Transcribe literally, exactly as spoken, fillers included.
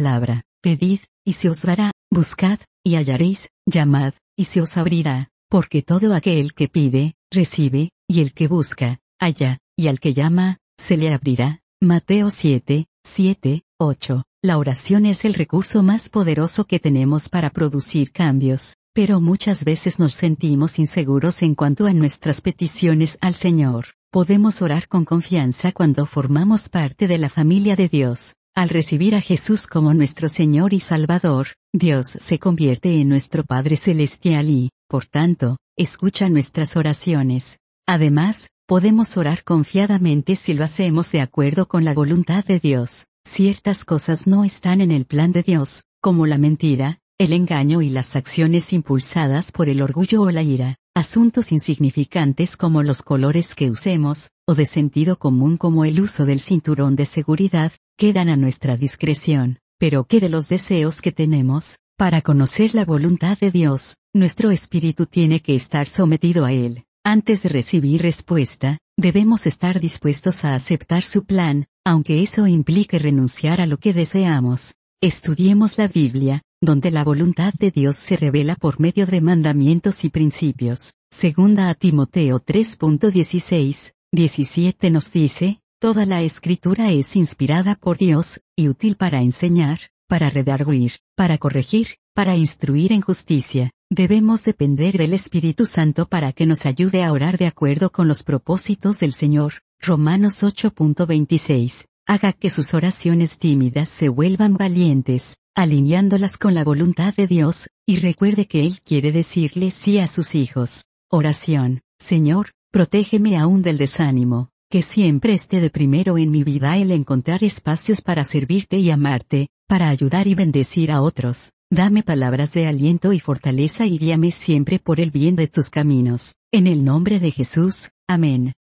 palabra: pedid, y se os dará; buscad, y hallaréis; llamad, y se os abrirá. Porque todo aquel que pide, recibe, y el que busca, halla, y al que llama, se le abrirá. Mateo siete, siete, ocho. La oración es el recurso más poderoso que tenemos para producir cambios, pero muchas veces nos sentimos inseguros en cuanto a nuestras peticiones al Señor. Podemos orar con confianza cuando formamos parte de la familia de Dios. Al recibir a Jesús como nuestro Señor y Salvador, Dios se convierte en nuestro Padre Celestial y, por tanto, escucha nuestras oraciones. Además, podemos orar confiadamente si lo hacemos de acuerdo con la voluntad de Dios. Ciertas cosas no están en el plan de Dios, como la mentira, el engaño y las acciones impulsadas por el orgullo o la ira. Asuntos insignificantes como los colores que usemos, o de sentido común como el uso del cinturón de seguridad, quedan a nuestra discreción. Pero ¿qué de los deseos que tenemos? Para conocer la voluntad de Dios, nuestro espíritu tiene que estar sometido a Él. Antes de recibir respuesta, debemos estar dispuestos a aceptar su plan, aunque eso implique renunciar a lo que deseamos. Estudiemos la Biblia, donde la voluntad de Dios se revela por medio de mandamientos y principios. Segunda a Timoteo tres, dieciséis, diecisiete nos dice: toda la Escritura es inspirada por Dios, y útil para enseñar, para redarguir, para corregir, para instruir en justicia. Debemos depender del Espíritu Santo para que nos ayude a orar de acuerdo con los propósitos del Señor. Romanos ocho, veintiséis. Haga que sus oraciones tímidas se vuelvan valientes, alineándolas con la voluntad de Dios, y recuerde que Él quiere decirle sí a sus hijos. Oración: Señor, protégeme aún del desánimo, que siempre esté de primero en mi vida el encontrar espacios para servirte y amarte, para ayudar y bendecir a otros. Dame palabras de aliento y fortaleza y guíame siempre por el bien de tus caminos. En el nombre de Jesús, amén.